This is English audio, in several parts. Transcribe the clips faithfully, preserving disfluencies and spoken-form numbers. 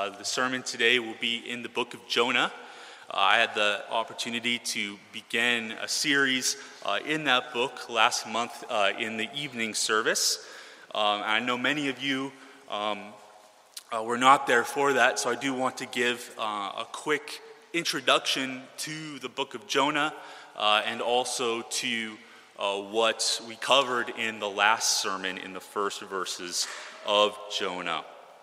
Uh, the sermon today will be in the book of Jonah. Uh, I had the opportunity to begin a series uh, in that book last month uh, in the evening service. Um, I know many of you um, uh, were not there for that, so I do want to give uh, a quick introduction to the book of Jonah uh, and also to uh, what we covered in the last sermon in the first verses of Jonah.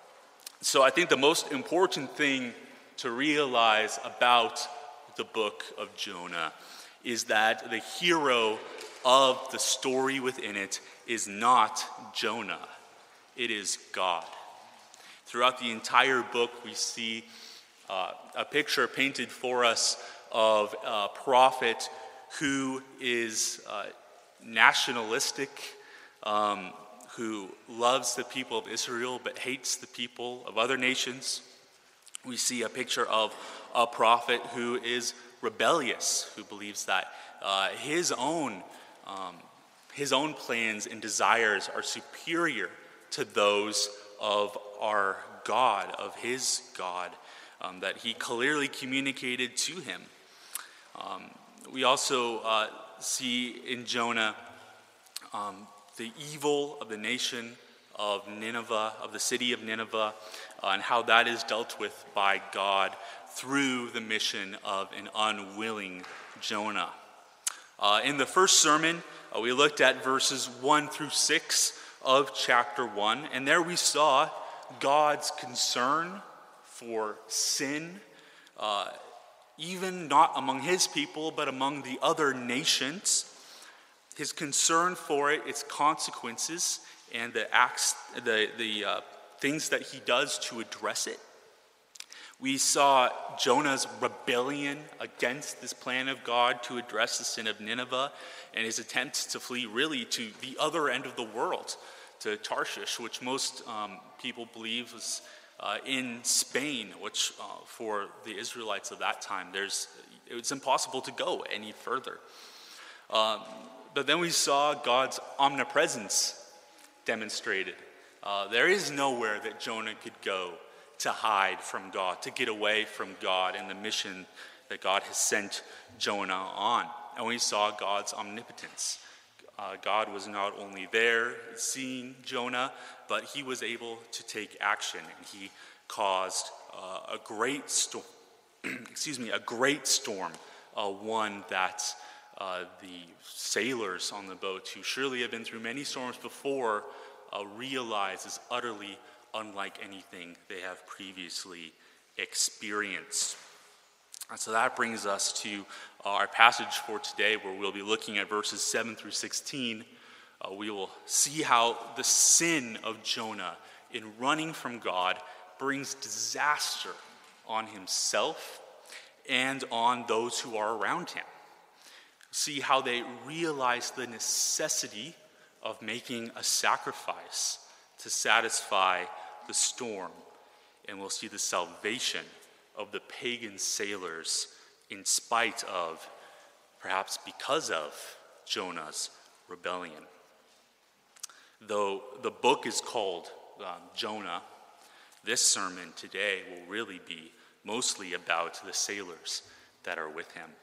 So I think the most important thing to realize about the book of Jonah is that the hero of the story within it is not Jonah. It is God. Throughout the entire book, we see uh, a picture painted for us of a prophet who is uh, nationalistic, um, who loves the people of Israel but hates the people of other nations. We see a picture of a prophet who is rebellious, who believes that uh, his own um, his own plans and desires are superior to those of our God, of his God, um, that he clearly communicated to him. Um, we also uh, see in Jonah um, the evil of the nation of Nineveh, of the city of Nineveh, uh, and how that is dealt with by God through the mission of an unwilling Jonah. Uh, in the first sermon, uh, we looked at verses one through six of chapter one, and there we saw God's concern for sin, uh, even not among his people, but among the other nations. His concern for it, its consequences, and the acts, the the uh, things that he does to address it. We saw Jonah's rebellion against this plan of God to address the sin of Nineveh, and his attempts to flee really to the other end of the world, to Tarshish, which most um, people believe was uh, in Spain, which uh, for the Israelites of that time, there's it's impossible to go any further. Um, But then we saw God's omnipresence demonstrated. Uh, there is nowhere that Jonah could go to hide from God, to get away from God and the mission that God has sent Jonah on. And we saw God's omnipotence. Uh, God was not only there seeing Jonah, but he was able to take action, and he caused uh, a great storm. excuse me, a great storm, uh, one that Uh, the sailors on the boat, who surely have been through many storms before, uh, realize is utterly unlike anything they have previously experienced. And so that brings us to uh, our passage for today, where we'll be looking at verses seven through sixteen. Uh, we will see how the sin of Jonah in running from God brings disaster on himself and on those who are around him. See how they realize the necessity of making a sacrifice to satisfy the storm. And we'll see the salvation of the pagan sailors in spite of, perhaps because of, Jonah's rebellion. Though the book is called um, Jonah, this sermon today will really be mostly about the sailors that are with him.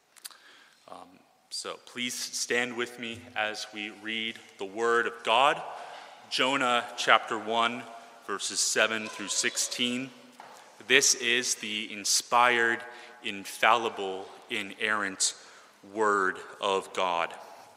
Um, so please stand with me as we read the word of God. Jonah chapter one, verses seven through sixteen. This is the inspired, infallible, inerrant word of God.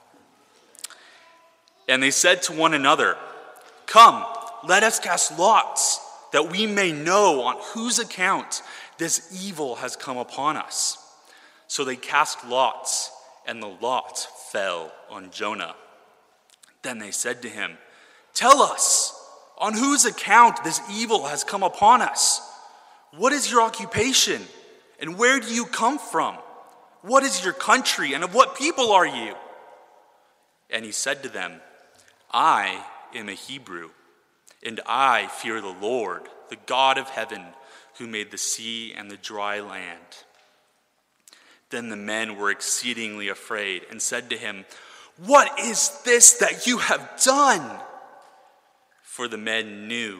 And they said to one another, "Come, let us cast lots, that we may know on whose account this evil has come upon us." So they cast lots, and the lot fell on Jonah. Then they said to him, "Tell us, on whose account this evil has come upon us? What is your occupation, and where do you come from? What is your country, and of what people are you?" And he said to them, "I am a Hebrew, and I fear the Lord, the God of heaven, who made the sea and the dry land." Then the men were exceedingly afraid and said to him, "What is this that you have done?" For the men knew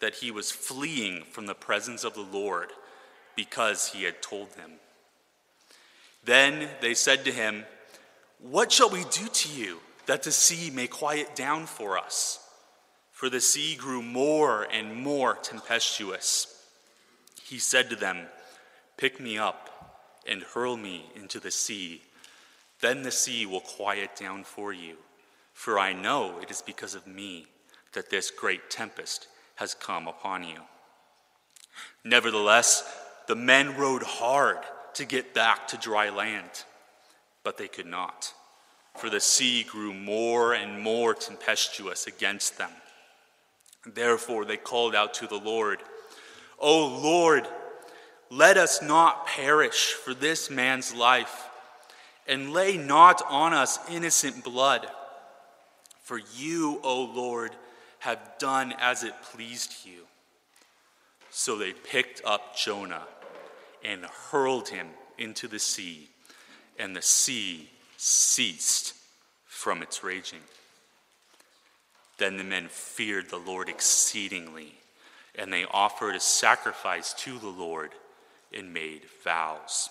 that he was fleeing from the presence of the Lord because he had told them. Then they said to him, "What shall we do to you that the sea may quiet down for us?" For the sea grew more and more tempestuous. He said to them, "Pick me up and hurl me into the sea. Then the sea will quiet down for you. For I know it is because of me that this great tempest has come upon you." Nevertheless, the men rowed hard to get back to dry land, but they could not, for the sea grew more and more tempestuous against them. Therefore they called out to the Lord, "O Lord, let us not perish for this man's life, and lay not on us innocent blood. For you, O Lord, have done as it pleased you." So they picked up Jonah and hurled him into the sea, and the sea ceased from its raging. Then the men feared the Lord exceedingly, and they offered a sacrifice to the Lord and made vows.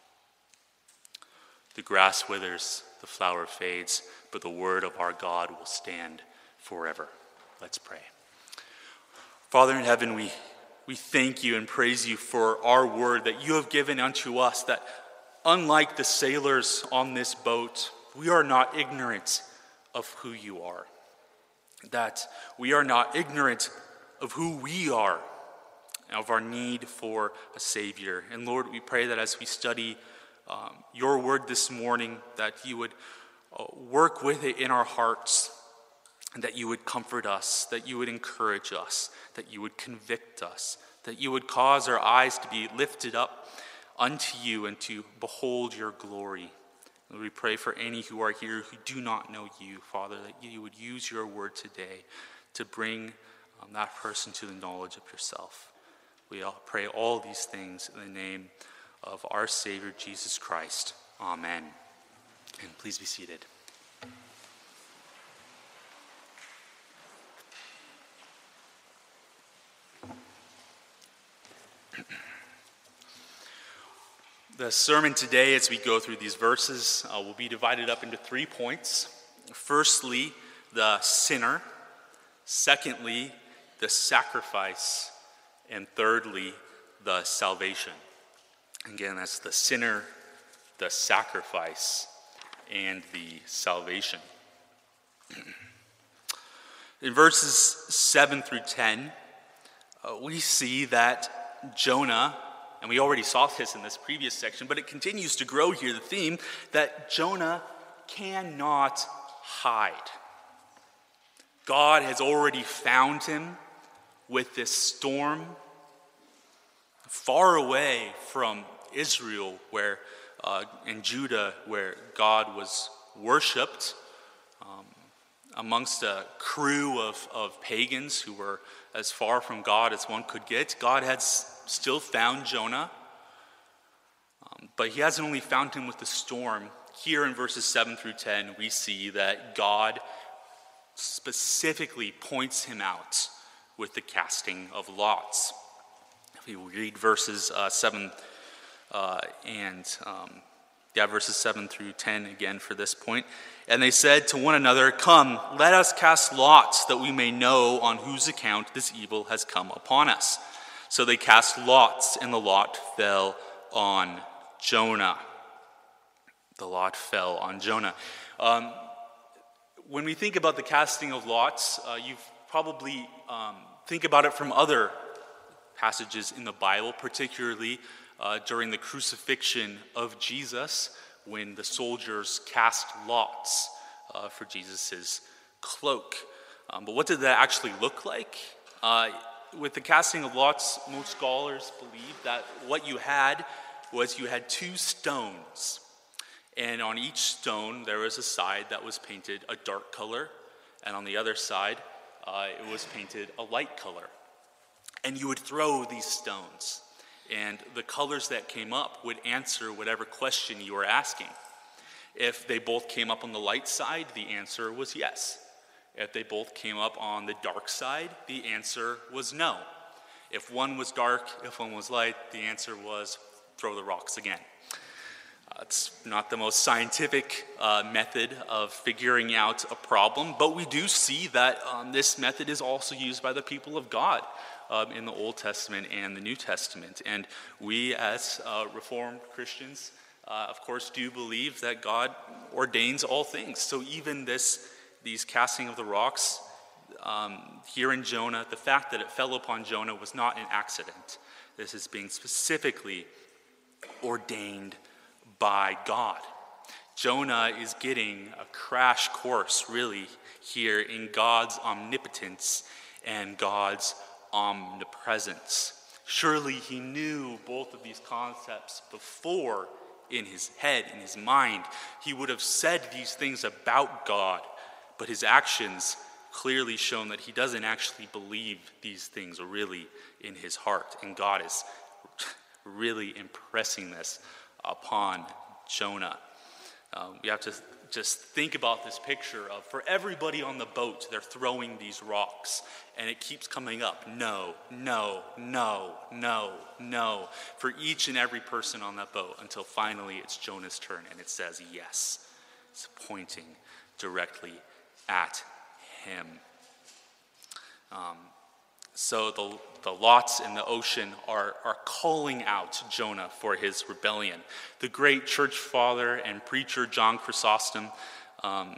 The grass withers, the flower fades, but the word of our God will stand forever. Let's pray. Father in heaven, we, we thank you and praise you for our word that you have given unto us, that unlike the sailors on this boat, we are not ignorant of who you are. That we are not ignorant of who we are, of our need for a Savior. And Lord, we pray that as we study um, your word this morning, that you would uh, work with it in our hearts, and that you would comfort us, that you would encourage us, that you would convict us, that you would cause our eyes to be lifted up unto you and to behold your glory. And we pray for any who are here who do not know you, Father, that you would use your word today to bring um, that person to the knowledge of yourself. We all pray all these things in the name of our Savior, Jesus Christ. Amen. And please be seated. The sermon today, as we go through these verses, uh, will be divided up into three points. Firstly, the sinner. Secondly, the sacrifice. And thirdly, the salvation. Again, that's the sinner, the sacrifice, and the salvation. In verses seven through ten, uh, we see that Jonah, and we already saw this in this previous section, but it continues to grow here, the theme that Jonah cannot hide. God has already found him with this storm far away from Israel where uh, and Judah, where God was worshipped, um, amongst a crew of, of pagans who were as far from God as one could get. God had s- still found Jonah, um, but he hasn't only found him with the storm. Here in verses seven through ten, we see that God specifically points him out with the casting of lots. If we read verses uh, seven uh, and um, yeah, verses seven through ten again for this point. And they said to one another, "Come, let us cast lots that we may know on whose account this evil has come upon us." So they cast lots, and the lot fell on Jonah. The lot fell on Jonah. Um, when we think about the casting of lots, uh, you've probably um, think about it from other passages in the Bible, particularly uh, during the crucifixion of Jesus, when the soldiers cast lots uh, for Jesus' cloak. Um, but what did that actually look like? Uh, with the casting of lots, most scholars believe that what you had was you had two stones. And on each stone, there was a side that was painted a dark color, and on the other side, uh, it was painted a light color. And you would throw these stones, and the colors that came up would answer whatever question you were asking. If they both came up on the light side, the answer was yes. If they both came up on the dark side, the answer was no. If one was dark, if one was light, the answer was throw the rocks again. Uh, it's not the most scientific uh, method of figuring out a problem, but we do see that um, this method is also used by the people of God um, in the Old Testament and the New Testament. And we as uh, Reformed Christians, uh, of course, do believe that God ordains all things. So even this, these casting of the rocks um, here in Jonah, the fact that it fell upon Jonah was not an accident. This is being specifically ordained by God. Jonah is getting a crash course, really, here in God's omnipotence and God's omnipresence. Surely he knew both of these concepts before in his head, in his mind. He would have said these things about God, but his actions clearly shown that he doesn't actually believe these things really in his heart. And God is really impressing this upon Jonah. Uh, we have to just think about this picture of, for everybody on the boat, they're throwing these rocks, and it keeps coming up. No, no, no, no, no. For each and every person on that boat, until finally it's Jonah's turn, and it says yes. It's pointing directly at him. Um, so the, the lots in the ocean are, are calling out Jonah for his rebellion. The great church father and preacher John Chrysostom um,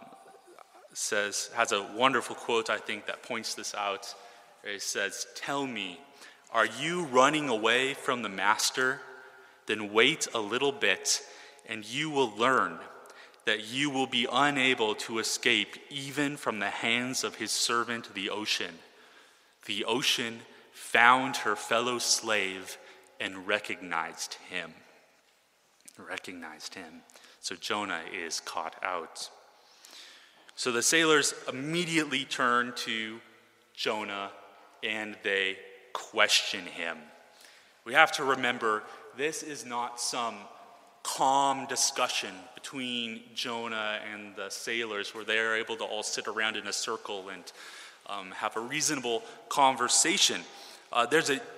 says, has a wonderful quote, I think, that points this out. He says, "Tell me, are you running away from the master? Then wait a little bit, and you will learn that you will be unable to escape even from the hands of his servant, the ocean. The ocean found her fellow slave and recognized him." Recognized him. So Jonah is caught out. So the sailors immediately turn to Jonah and they question him. We have to remember, this is not some calm discussion between Jonah and the sailors where they are able to all sit around in a circle and um, have a reasonable conversation. Uh, there's a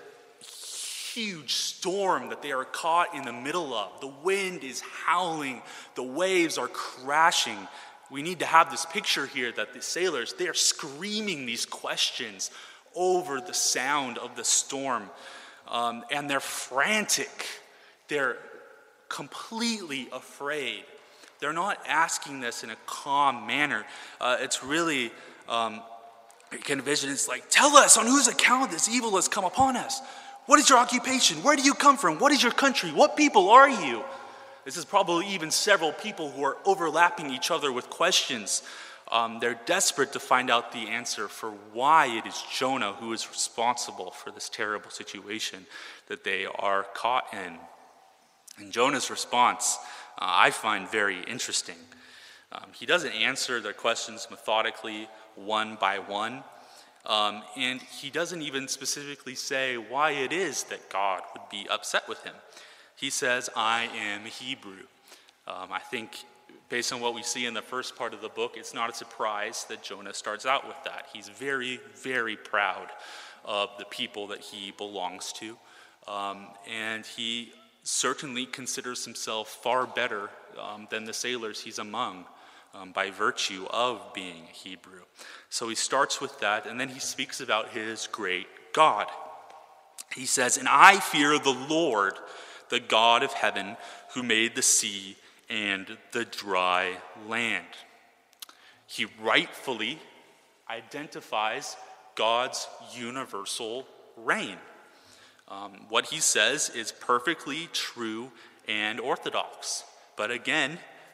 huge storm that they are caught in the middle of. The wind is howling. The waves are crashing. We need to have this picture here that the sailors, they are screaming these questions over the sound of the storm. Um, and they're frantic. They're completely afraid. They're not asking this in a calm manner. Uh, it's really, um, you can envision, it's like, tell us on whose account this evil has come upon us. What is your occupation? Where do you come from? What is your country? What people are you? This is probably even several people who are overlapping each other with questions. Um, they're desperate to find out the answer for why it is Jonah who is responsible for this terrible situation that they are caught in. And Jonah's response, uh, I find very interesting. Um, he doesn't answer their questions methodically, one by one. Um, and he doesn't even specifically say why it is that God would be upset with him. He says, I am Hebrew. Um, I think based on what we see in the first part of the book, it's not a surprise that Jonah starts out with that. He's very, very proud of the people that he belongs to. Um, and he certainly considers himself far better um, than the sailors he's among um, by virtue of being a Hebrew. So he starts with that, and then he speaks about his great God. He says, and I fear the Lord, the God of heaven, who made the sea and the dry land. He rightfully identifies God's universal reign. Um, what he says is perfectly true and orthodox. But again,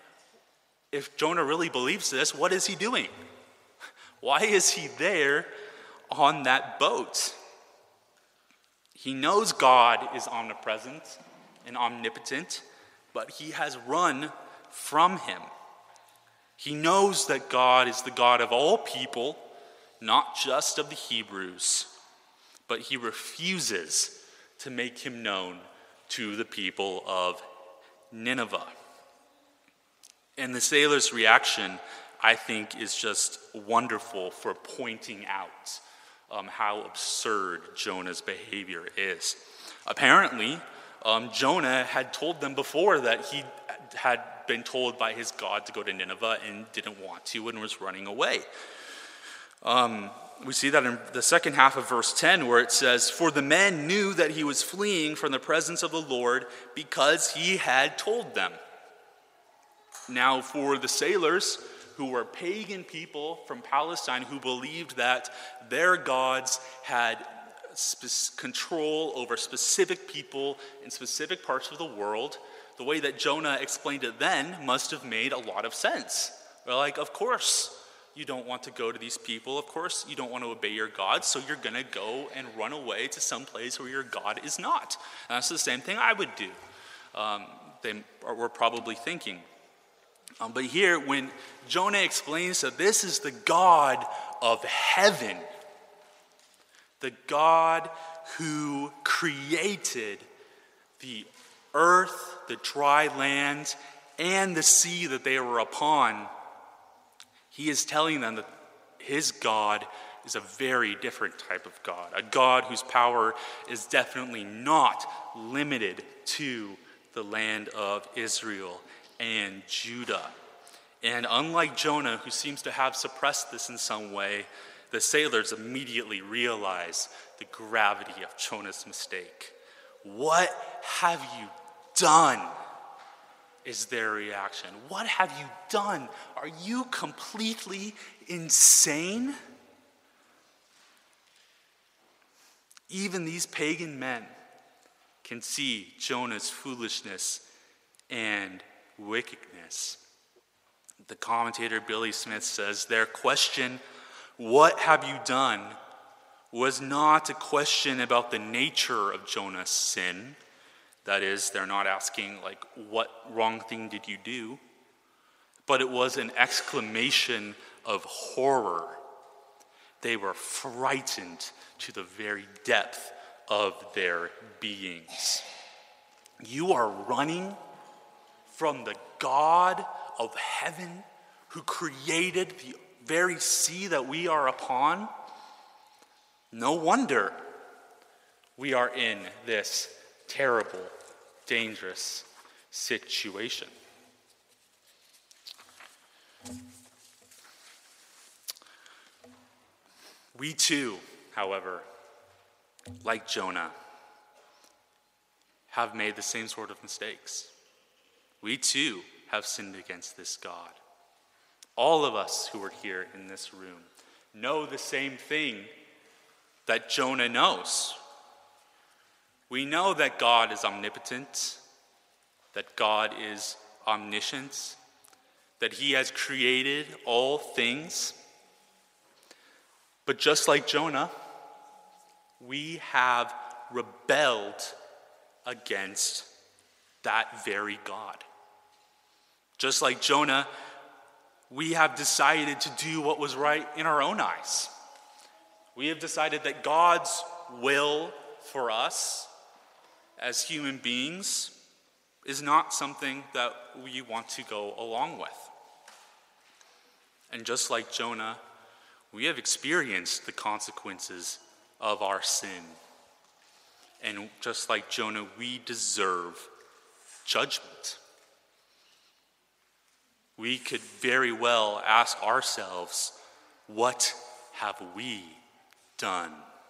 if Jonah really believes this, what is he doing? Why is he there on that boat? He knows God is omnipresent and omnipotent, but he has run from him. He knows that God is the God of all people, not just of the Hebrews, but he refuses to make him known to the people of Nineveh. And the sailors' reaction, I think is just wonderful for pointing out um, how absurd Jonah's behavior is. Apparently, um, Jonah had told them before that he had been told by his God to go to Nineveh and didn't want to and was running away. Um, we see that in the second half of verse ten, where it says, "For the men knew that he was fleeing from the presence of the Lord because he had told them." Now, for the sailors, who were pagan people from Palestine who believed that their gods had spe- control over specific people in specific parts of the world, the way that Jonah explained it then must have made a lot of sense. They're like, of course you don't want to go to these people. Of course you don't want to obey your God, so you're going to go and run away to some place where your God is not. And that's the same thing I would do. Um, they were probably thinking. Um, but here, when Jonah explains that this is the God of heaven, the God who created the earth, the dry land, and the sea that they were upon, he is telling them that his God is a very different type of God, a God whose power is definitely not limited to the land of Israel and Judah. And unlike Jonah, who seems to have suppressed this in some way, the sailors immediately realize the gravity of Jonah's mistake. "What have you done?" is their reaction. "What have you done? Are you completely insane?" Even these pagan men can see Jonah's foolishness and wickedness. The commentator Billy Smith says their question, "What have you done?" was not a question about the nature of Jonah's sin. That is, they're not asking, like, what wrong thing did you do? But it was an exclamation of horror. They were frightened to the very depth of their beings. You are running from the God of heaven who created the very sea that we are upon? No wonder we are in this terrible, dangerous situation. We too, however, like Jonah, have made the same sort of mistakes. We too have sinned against this God. All of us who are here in this room know the same thing that Jonah knows. We know that God is omnipotent, that God is omniscient, that he has created all things. But just like Jonah, we have rebelled against that very God. Just like Jonah, we have decided to do what was right in our own eyes. We have decided that God's will for us as human beings is not something that we want to go along with. And just like Jonah, we have experienced the consequences of our sin. And just like Jonah, we deserve judgment. We could very well ask ourselves, what have we done?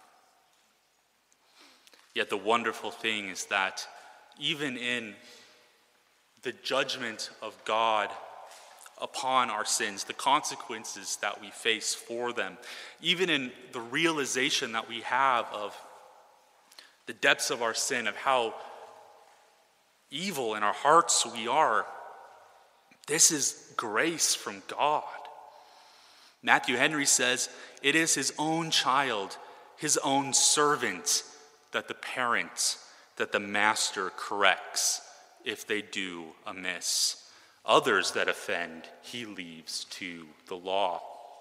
Yet the wonderful thing is that even in the judgment of God upon our sins, the consequences that we face for them, even in the realization that we have of the depths of our sin, of how evil in our hearts we are, this is grace from God. Matthew Henry says, it is his own child, his own servant, that the parent, that the master corrects if they do amiss. Others that offend, he leaves to the law.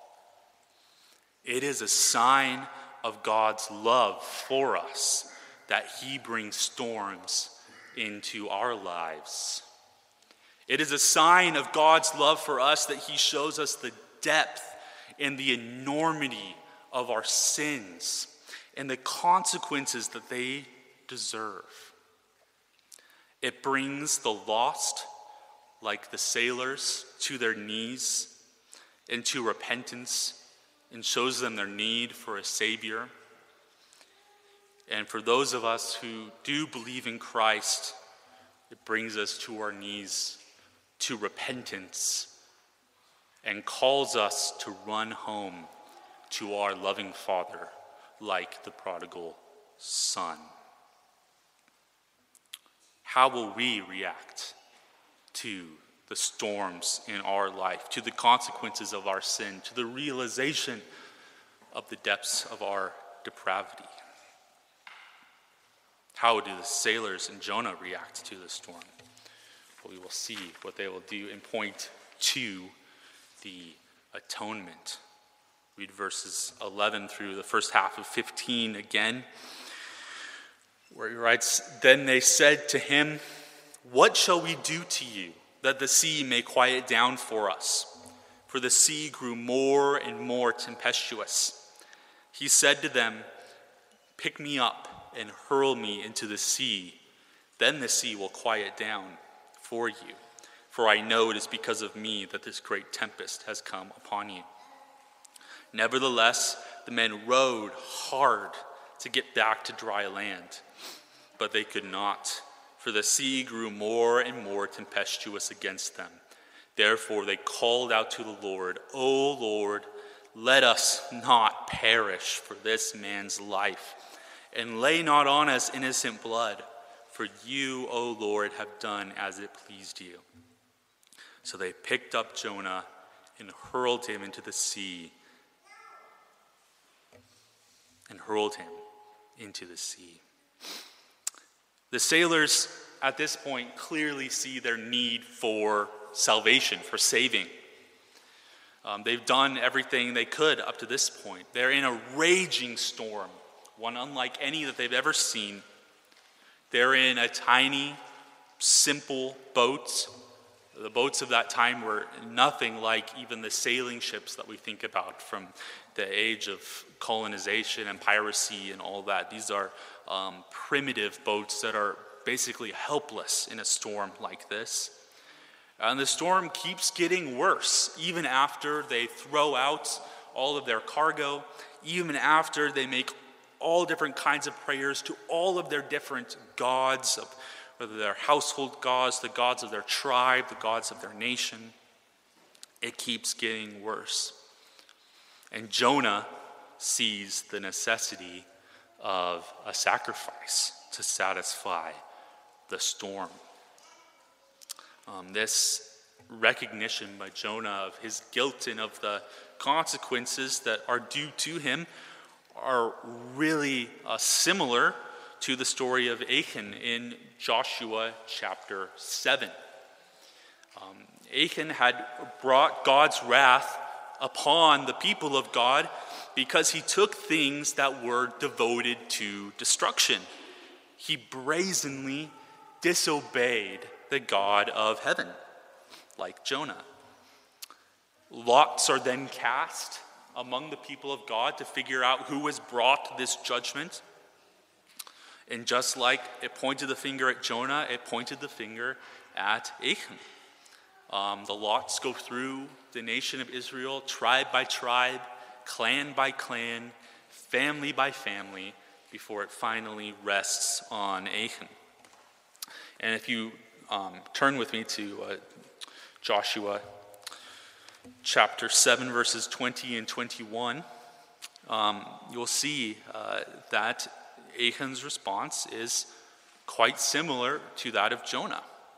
It is a sign of God's love for us that he brings storms into our lives. It is a sign of God's love for us that he shows us the depth and the enormity of our sins and the consequences that they deserve. It brings the lost, like the sailors, to their knees and to repentance, and shows them their need for a Savior. And for those of us who do believe in Christ, it brings us to our knees, to repentance, and calls us to run home to our loving Father, like the prodigal son. How will we react to the storms in our life, to the consequences of our sin, to the realization of the depths of our depravity? How do the sailors in Jonah react to the storm? Well, we will see what they will do in point two, the atonement. Read verses eleven through the first half of fifteen again, where he writes, "Then they said to him, 'What shall we do to you, that the sea may quiet down for us?' For the sea grew more and more tempestuous. He said to them, 'Pick me up and hurl me into the sea. Then the sea will quiet down for you. For I know it is because of me that this great tempest has come upon you.' Nevertheless, the men rowed hard to get back to dry land, but they could not, for the sea grew more and more tempestuous against them. Therefore they called out to the Lord, 'O Lord, let us not perish for this man's life, and lay not on us innocent blood, for you, O Lord, have done as it pleased you.' So they picked up Jonah and hurled him into the sea, and hurled him into the sea." The sailors at this point clearly see their need for salvation, for saving. Um, they've done everything they could up to this point. They're in a raging storm, one unlike any that they've ever seen. They're in a tiny, simple boat. The boats of that time were nothing like even the sailing ships that we think about from the age of colonization and piracy and all that. These are um, primitive boats that are basically helpless in a storm like this. And the storm keeps getting worse, even after they throw out all of their cargo, even after they make all different kinds of prayers to all of their different gods, of whether they're household gods, the gods of their tribe, the gods of their nation. It keeps getting worse. And Jonah sees the necessity of a sacrifice to satisfy the storm. Um, this recognition by Jonah of his guilt and of the consequences that are due to him are really uh, similar to the story of Achan in Joshua chapter seven. Um, Achan had brought God's wrath upon the people of God because he took things that were devoted to destruction. He brazenly disobeyed the God of heaven, like Jonah. Lots are then cast among the people of God to figure out who has brought this judgment. And just like it pointed the finger at Jonah, it pointed the finger at Achan. Um, the lots go through the nation of Israel, tribe by tribe, clan by clan, family by family, before it finally rests on Achan. And if you um, turn with me to uh, Joshua chapter seven, verses twenty and twenty-one, um, you'll see uh, that Achan's response is quite similar to that of Jonah.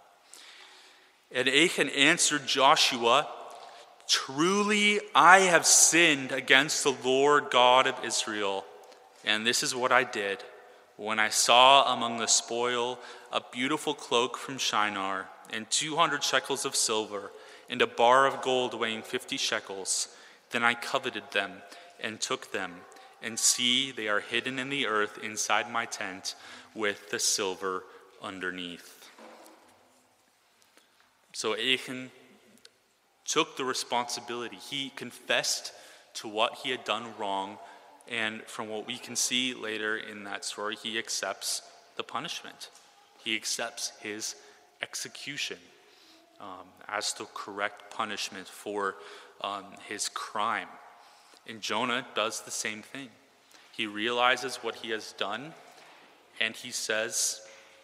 And Achan answered Joshua, "Truly I have sinned against the Lord God of Israel, and this is what I did. When I saw among the spoil a beautiful cloak from Shinar, and two hundred shekels of silver, and a bar of gold weighing fifty shekels, then I coveted them and took them, and see, they are hidden in the earth inside my tent with the silver underneath." So Achan took the responsibility. He confessed to what he had done wrong, and from what we can see later in that story, he accepts the punishment. He accepts his execution um, as the correct punishment for um, his crime. And Jonah does the same thing. He realizes what he has done, and he says,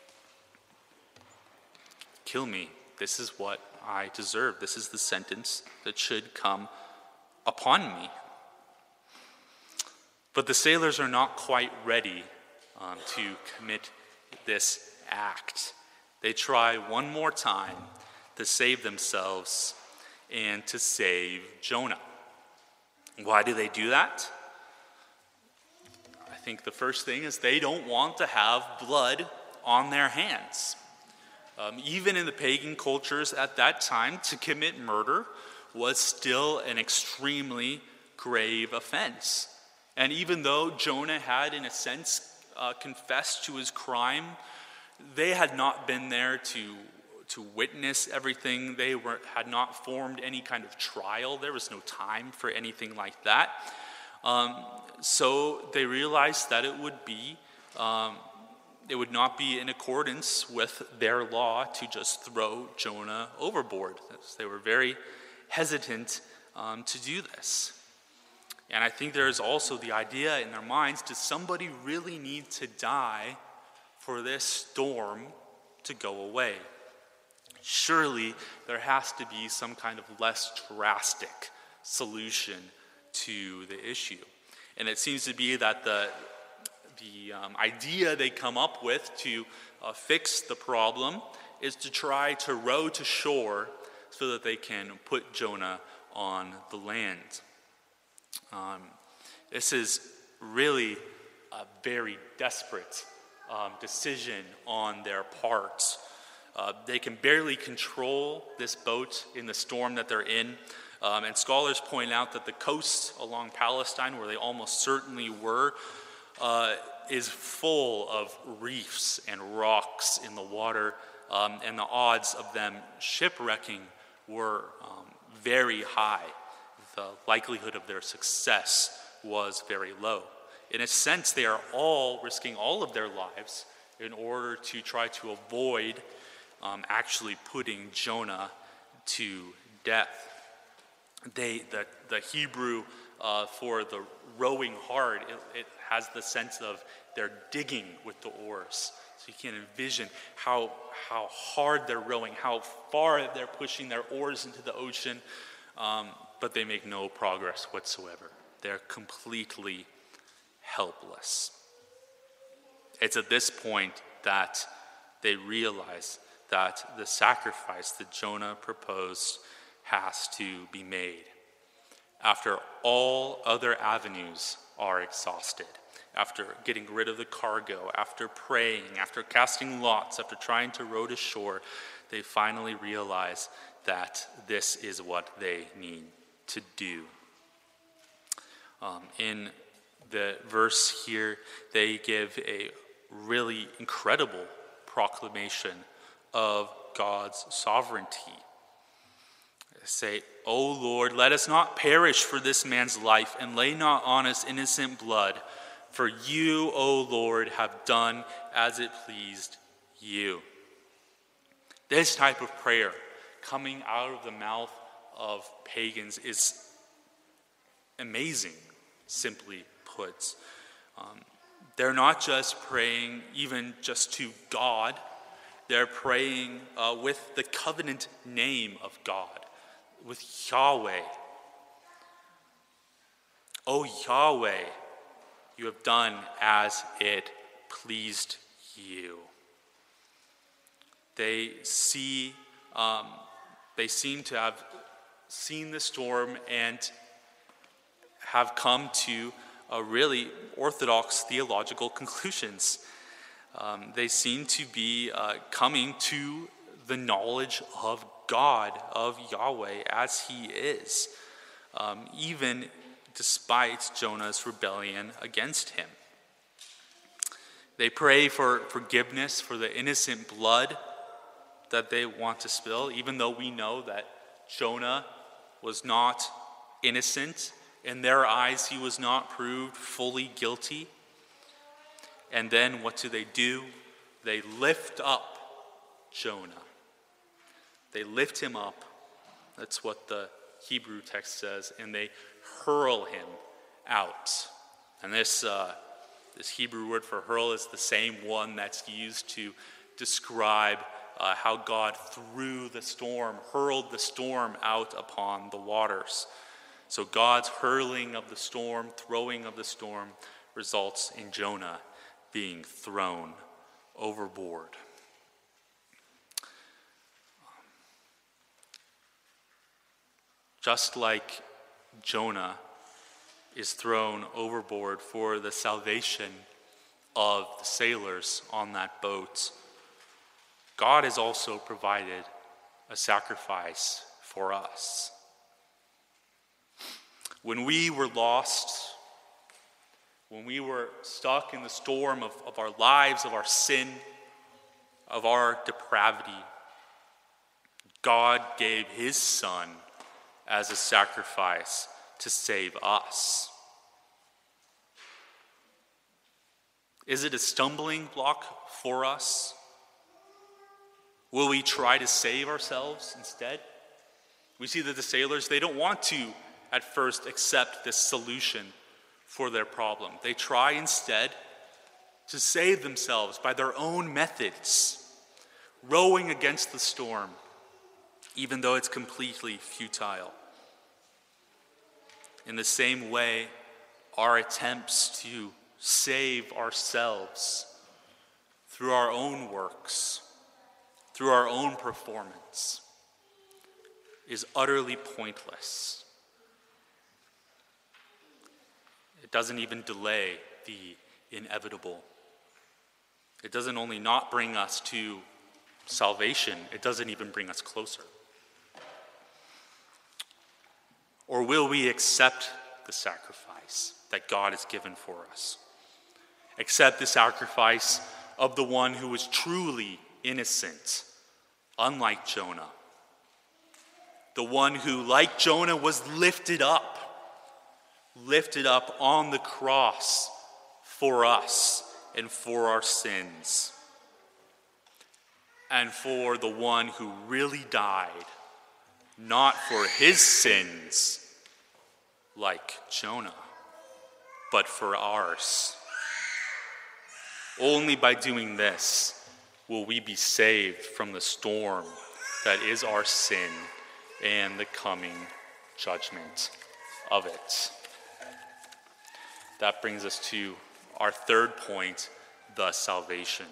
"Kill me. This is what I deserve. This is the sentence that should come upon me." But the sailors are not quite ready um, to commit this act. They try one more time to save themselves and to save Jonah. Why do they do that? I think the first thing is they don't want to have blood on their hands. Um, even in the pagan cultures at that time, to commit murder was still an extremely grave offense. And even though Jonah had, in a sense, uh, confessed to his crime, they had not been there to, to witness everything. They were, had not formed any kind of trial. There was no time for anything like that. Um, so they realized that it would be, um, it would not be in accordance with their law to just throw Jonah overboard. They were very hesitant um, to do this. And I think there is also the idea in their minds, does somebody really need to die for this storm to go away? Surely there has to be some kind of less drastic solution to the issue. And it seems to be that the, the um, idea they come up with to uh, fix the problem is to try to row to shore so that they can put Jonah on the land. Um, this is really a very desperate um, decision on their part. Uh, they can barely control this boat in the storm that they're in. Um, and scholars point out that the coast along Palestine, where they almost certainly were, uh, is full of reefs and rocks in the water. Um, and the odds of them shipwrecking were um, very high. The likelihood of their success was very low. In a sense, they are all risking all of their lives in order to try to avoid um, actually putting Jonah to death. They, the, the Hebrew uh, for the rowing hard, it, it has the sense of they're digging with the oars. So you can envision how, how hard they're rowing, how far they're pushing their oars into the ocean. Um, but they make no progress whatsoever. They're completely helpless. It's at this point that they realize that the sacrifice that Jonah proposed has to be made. After all other avenues are exhausted, after getting rid of the cargo, after praying, after casting lots, after trying to row to shore, they finally realize that this is what they need to do. Um, in the verse here, they give a really incredible proclamation of God's sovereignty. They say, "O Lord, let us not perish for this man's life, and lay not on us innocent blood. For you, O Lord, have done as it pleased you." This type of prayer coming out of the mouth of pagans is amazing, simply put. Um, they're not just praying even just to God. They're praying uh, with the covenant name of God, with Yahweh. "O Yahweh, you have done as it pleased you." They see, um, they seem to have seen the storm and have come to a really orthodox theological conclusions. Um, they seem to be uh, coming to the knowledge of God, of Yahweh, as he is, um, even despite Jonah's rebellion against him. They pray for forgiveness for the innocent blood that they want to spill, even though we know that Jonah was not innocent. In their eyes, he was not proved fully guilty. And then what do they do? They lift up Jonah. They lift him up. That's what the Hebrew text says. And they hurl him out. And this, uh, this Hebrew word for hurl is the same one that's used to describe uh, how God threw the storm, hurled the storm out upon the waters. So God's hurling of the storm, throwing of the storm, results in Jonah being thrown overboard. Just like Jonah is thrown overboard for the salvation of the sailors on that boat, God has also provided a sacrifice for us. When we were lost, when we were stuck in the storm of, of our lives, of our sin, of our depravity, God gave his Son as a sacrifice to save us. Is it a stumbling block for us? Will we try to save ourselves instead? We see that the sailors, they don't want to at first accept this solution for their problem. They try instead to save themselves by their own methods, rowing against the storm, even though it's completely futile. In the same way, our attempts to save ourselves through our own works, through our own performance, is utterly pointless. It doesn't even delay the inevitable. It doesn't only not bring us to salvation, it doesn't even bring us closer. Or will we accept the sacrifice that God has given for us? Accept the sacrifice of the one who was truly innocent, unlike Jonah. The one who, like Jonah, was lifted up, lifted up on the cross for us and for our sins. And for the one who really died, not for his sins, like Jonah, but for ours. Only by doing this will we be saved from the storm that is our sin and the coming judgment of it. That brings us to our third point, the salvation.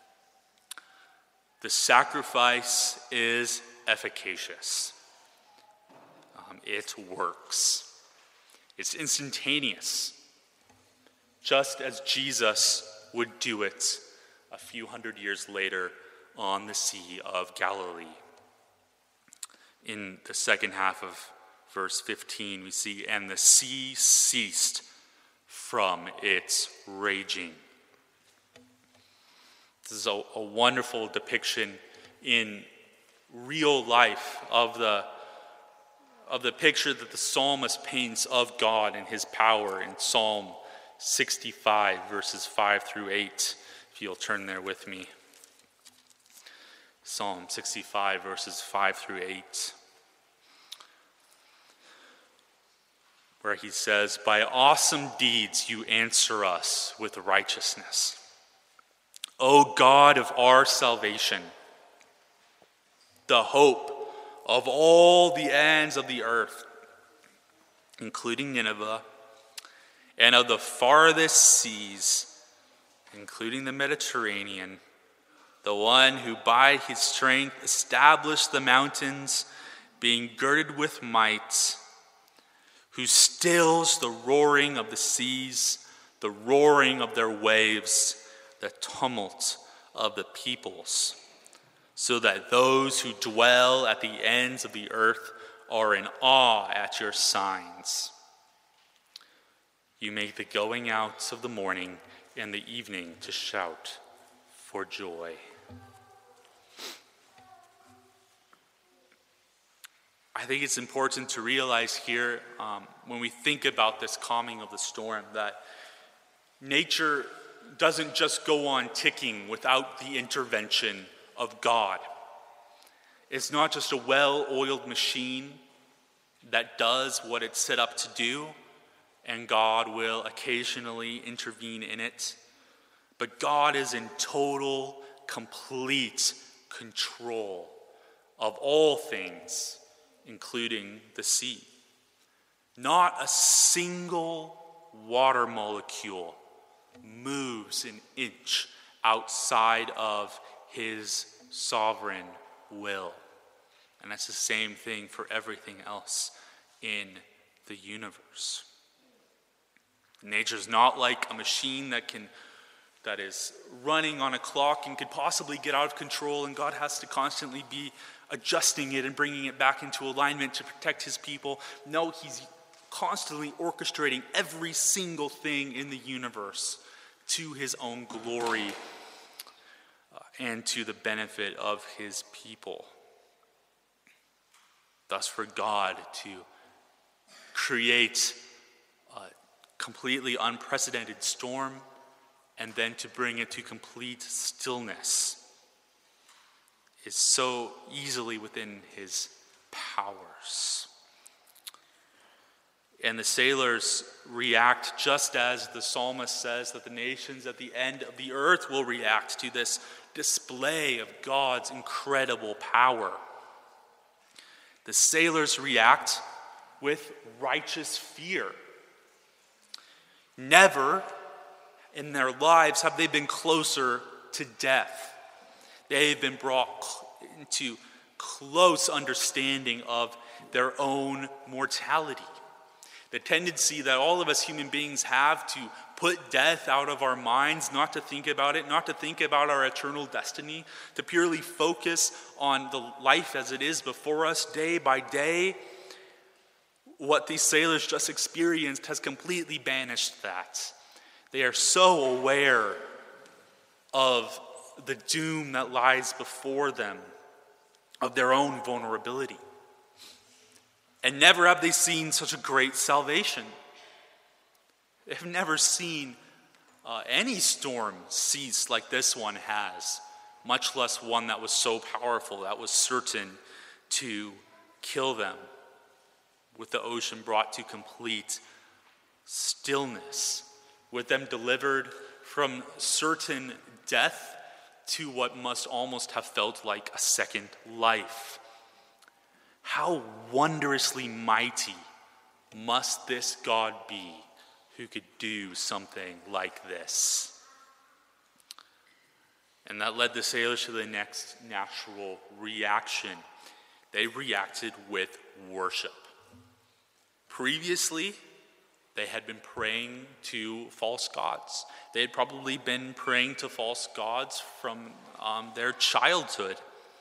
The sacrifice is efficacious. Um, it works. It's instantaneous, just as Jesus would do it a few hundred years later on the Sea of Galilee. In the second half of verse fifteen, we see, "And the sea ceased from its raging." This is a, a wonderful depiction in real life of the of the picture that the psalmist paints of God and his power in Psalm sixty-five, verses five through eight. If you'll turn there with me. Psalm sixty-five, verses five through eight. Where he says, "By awesome deeds you answer us with righteousness, O God of our salvation, the hope of all the ends of the earth, including Nineveh, and of the farthest seas, including the Mediterranean, the one who by his strength established the mountains, being girded with might, who stills the roaring of the seas, the roaring of their waves, the tumult of the peoples, so that those who dwell at the ends of the earth are in awe at your signs. You make the going out of the morning and the evening to shout for joy." I think it's important to realize here, um, when we think about this calming of the storm, that nature doesn't just go on ticking without the intervention of God. It's not just a well-oiled machine that does what it's set up to do, and God will occasionally intervene in it. But God is in total, complete control of all things, including the sea. Not a single water molecule moves an inch outside of his sovereign will. And that's the same thing for everything else in the universe. Nature's not like a machine that can that is running on a clock and could possibly get out of control, and God has to constantly be adjusting it and bringing it back into alignment to protect his people. No, he's constantly orchestrating every single thing in the universe to his own glory uh, and to the benefit of his people. Thus, for God to create a completely unprecedented storm and then to bring it to complete stillness is so easily within his powers. And the sailors react just as the psalmist says that the nations at the end of the earth will react to this display of God's incredible power. The sailors react with righteous fear. Never in their lives have they been closer to death. They've been brought into close understanding of their own mortality. The tendency that all of us human beings have to put death out of our minds, not to think about it, not to think about our eternal destiny, to purely focus on the life as it is before us day by day. What these sailors just experienced has completely banished that. They are so aware of the doom that lies before them, of their own vulnerability. And never have they seen such a great salvation. They've never seen uh, any storm cease like this one has, much less one that was so powerful, that was certain to kill them, with the ocean brought to complete stillness, with them delivered from certain death to what must almost have felt like a second life. How wondrously mighty must this God be who could do something like this? And that led the sailors to the next natural reaction. They reacted with worship. Previously, they had been praying to false gods. They had probably been praying to false gods from um, their childhood.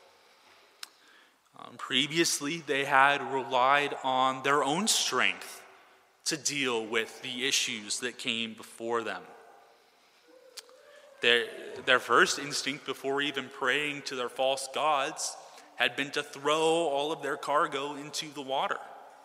Um, previously, they had relied on their own strength to deal with the issues that came before them. Their, their first instinct before even praying to their false gods had been to throw all of their cargo into the water.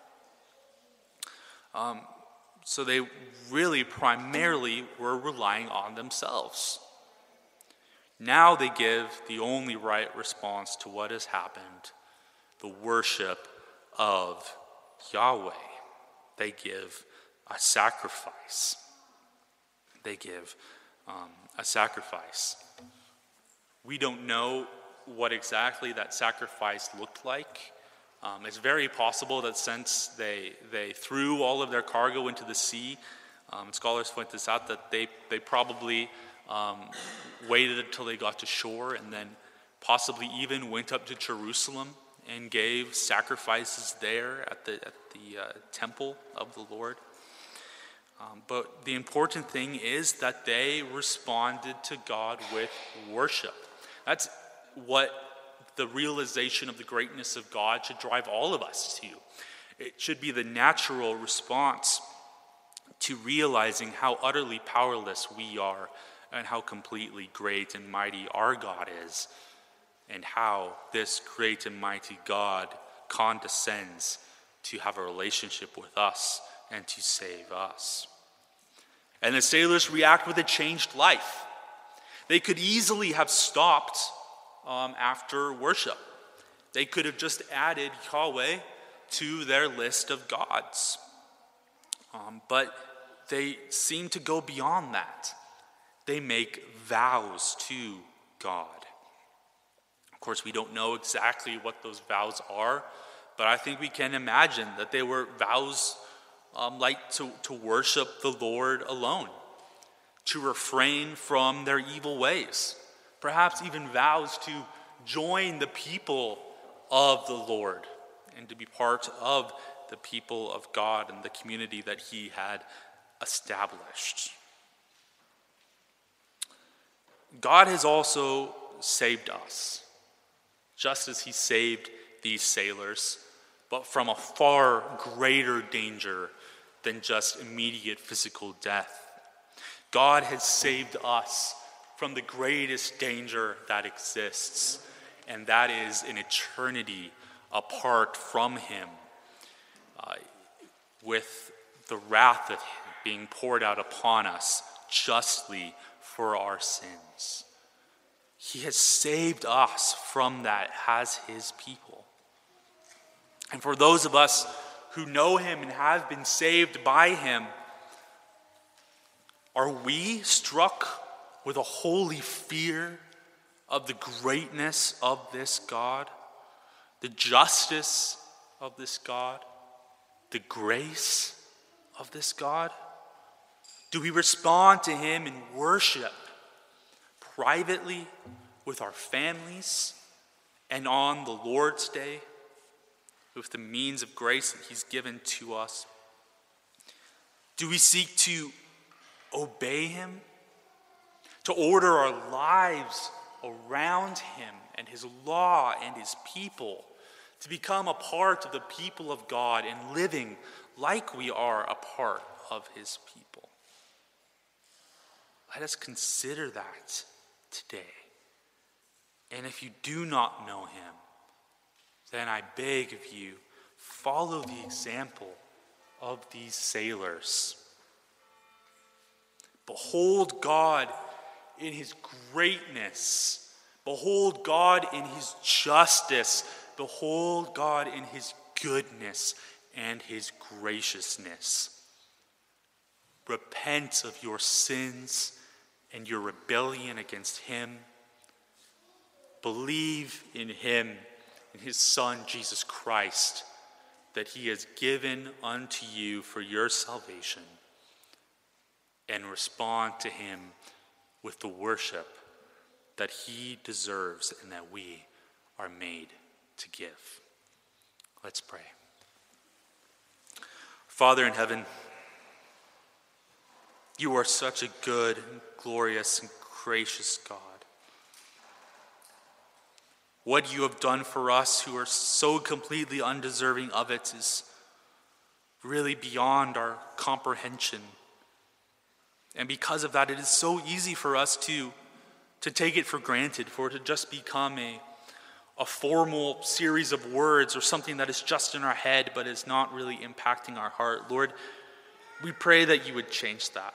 Um, so they really primarily were relying on themselves. Now they give the only right response to what has happened: the worship of Yahweh. They give a sacrifice. They give um, a sacrifice. We don't know what exactly that sacrifice looked like. Um, it's very possible that since they they threw all of their cargo into the sea, um, scholars point this out, that they, they probably um, waited until they got to shore and then possibly even went up to Jerusalem and gave sacrifices there at the at the uh, temple of the Lord. Um, but the important thing is that they responded to God with worship. That's what the realization of the greatness of God should drive all of us to. It should be the natural response to realizing how utterly powerless we are and how completely great and mighty our God is, and how this great and mighty God condescends to have a relationship with us and to save us. And the sailors react with a changed life. They could easily have stopped um, after worship. They could have just added Yahweh to their list of gods. Um, but they seem to go beyond that. They make vows to God. Of course, we don't know exactly what those vows are, but I think we can imagine that they were vows um, like to, to worship the Lord alone, to refrain from their evil ways, perhaps even vows to join the people of the Lord and to be part of the people of God and the community that he had established. God has also saved us, just as he saved these sailors, but from a far greater danger than just immediate physical death. God has saved us from the greatest danger that exists, and that is an eternity apart from him, uh, with the wrath of him being poured out upon us justly for our sins. He has saved us from that as his people. And for those of us who know him and have been saved by him, are we struck with a holy fear of the greatness of this God, the justice of this God, the grace of this God? Do we respond to him in worship privately with our families and on the Lord's Day with the means of grace that he's given to us? Do we seek to obey him, to order our lives around him and his law and his people, to become a part of the people of God and living like we are a part of his people? Let us consider that today. And if you do not know him, then I beg of you, follow the example of these sailors. Behold God in his greatness. Behold God in his justice. Behold God in his goodness and his graciousness. Repent of your sins and your rebellion against him. Believe in him, in his Son, Jesus Christ, that he has given unto you for your salvation, and respond to him with the worship that he deserves and that we are made to give. Let's pray. Father in heaven, you are such a good, glorious, and gracious God. What you have done for us who are so completely undeserving of it is really beyond our comprehension. And because of that, it is so easy for us to, to take it for granted, for it to just become a, a formal series of words or something that is just in our head but is not really impacting our heart. Lord, we pray that you would change that.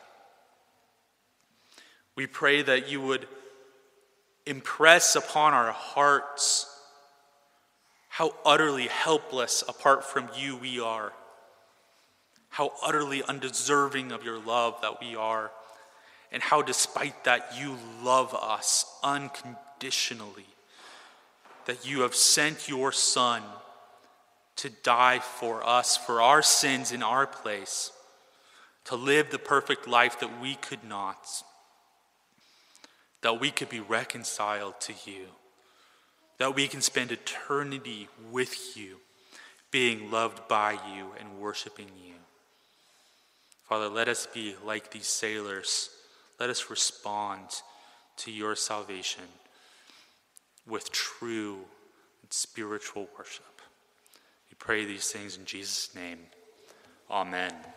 We pray that you would impress upon our hearts how utterly helpless apart from you we are, how utterly undeserving of your love that we are, and how despite that you love us unconditionally, that you have sent your Son to die for us, for our sins in our place, to live the perfect life that we could not, that we could be reconciled to you, that we can spend eternity with you, being loved by you and worshiping you. Father, let us be like these sailors. Let us respond to your salvation with true and spiritual worship. We pray these things in Jesus' name. Amen.